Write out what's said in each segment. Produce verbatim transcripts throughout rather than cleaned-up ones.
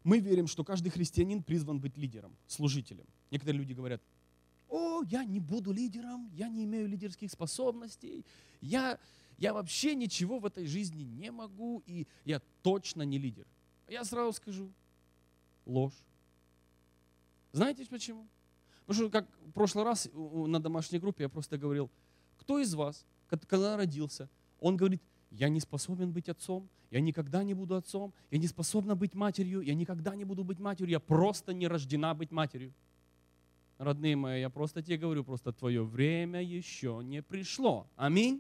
мы верим, что каждый христианин призван быть лидером, служителем. Некоторые люди говорят: о, я не буду лидером, я не имею лидерских способностей, я, я вообще ничего в этой жизни не могу, и я точно не лидер. Я сразу скажу: ложь. Знаете почему? Потому что, как в прошлый раз на домашней группе я просто говорил: кто из вас, когда родился, он говорит: я не способен быть отцом, я никогда не буду отцом, я не способна быть матерью, я никогда не буду быть матерью, я просто не рождена быть матерью. Родные мои, я просто тебе говорю, просто твое время еще не пришло. Аминь.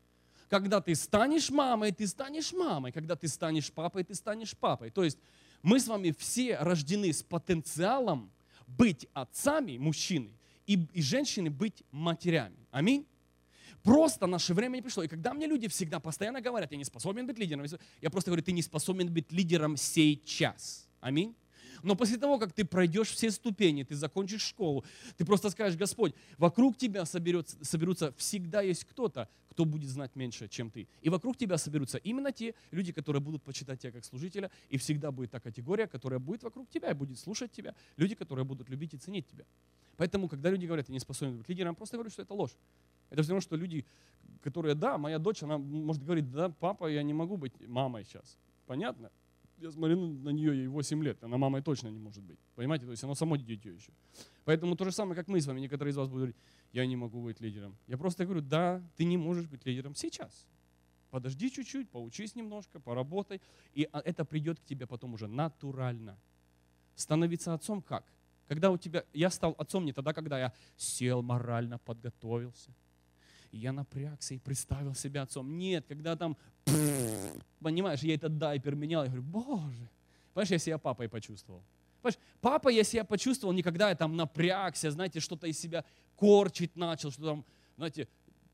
Когда ты станешь мамой, ты станешь мамой. Когда ты станешь папой, ты станешь папой. То есть мы с вами все рождены с потенциалом быть отцами, мужчины, и, и женщины быть матерями. Аминь. Просто наше время не пришло. И когда мне люди всегда постоянно говорят: я не способен быть лидером, я просто говорю: ты не способен быть лидером сейчас. Аминь. Но после того, как ты пройдешь все ступени, ты закончишь школу, ты просто скажешь: Господь, вокруг тебя соберется, соберутся, всегда есть кто-то, кто будет знать меньше, чем ты. И вокруг тебя соберутся именно те люди, которые будут почитать тебя как служителя, и всегда будет та категория, которая будет вокруг тебя и будет слушать тебя, люди, которые будут любить и ценить тебя. Поэтому, когда люди говорят: я не способен быть лидером, я просто говорю, что это ложь. Это все равно, что люди, которые: да, моя дочь, она может говорить: да, папа, я не могу быть мамой сейчас. Понятно? Я смотрю на нее, ей восемь лет, она мамой точно не может быть. Понимаете? То есть оно само дитё еще. Поэтому то же самое, как мы с вами. Некоторые из вас будут говорить: я не могу быть лидером. Я просто говорю: да, ты не можешь быть лидером сейчас. Подожди чуть-чуть, поучись немножко, поработай. И это придет к тебе потом уже натурально. Становиться отцом как? Когда у тебя, я стал отцом не тогда, когда я сел морально, подготовился. И я напрягся и представил себя отцом. Нет, когда там, понимаешь, я этот дайпер менял, я говорю: боже, понимаешь, я себя папой почувствовал. Понимаешь, папа я себя почувствовал не когда я там напрягся, знаете, что-то из себя корчить начал, что там, знаете,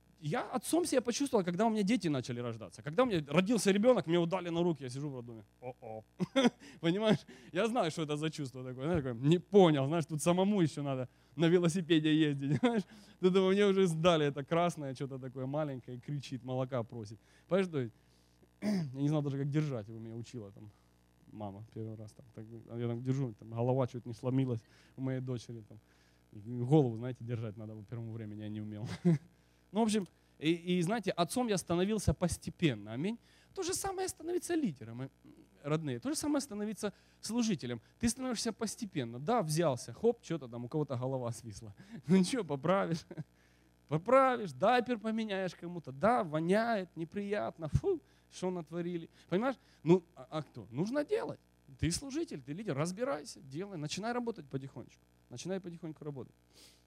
я отцом себя почувствовал, когда у меня дети начали рождаться. Когда у меня родился ребенок, мне его дали на руки, я сижу в роддоме. О-о. Понимаешь, я знаю, что это за чувство такое. Знаешь, такое. Не понял, знаешь, тут самому еще надо на велосипеде ездить. Знаешь? Тут мне уже сдали это красное, что-то такое маленькое, кричит, молока просит. Понимаешь, что я не знал даже, как держать, его меня учила там мама первый раз. Там, так, я там держу, там, голова чуть не сломилась у моей дочери. Там. Голову, знаете, держать надо по первому времени, я не умел. Ну, в общем, и, и знаете, отцом я становился постепенно. Аминь. То же самое становиться лидером, родные. То же самое становиться служителем. Ты становишься постепенно. Да, взялся, хоп, что-то там, у кого-то голова свисла. Ну ничего, поправишь. Поправишь, дайпер поменяешь кому-то. Да, воняет, неприятно. Фу, что натворили. Понимаешь? Ну, а, а кто? Нужно делать. Ты служитель, ты лидер. Разбирайся, делай. Начинай работать потихонечку. Начинай потихоньку работать.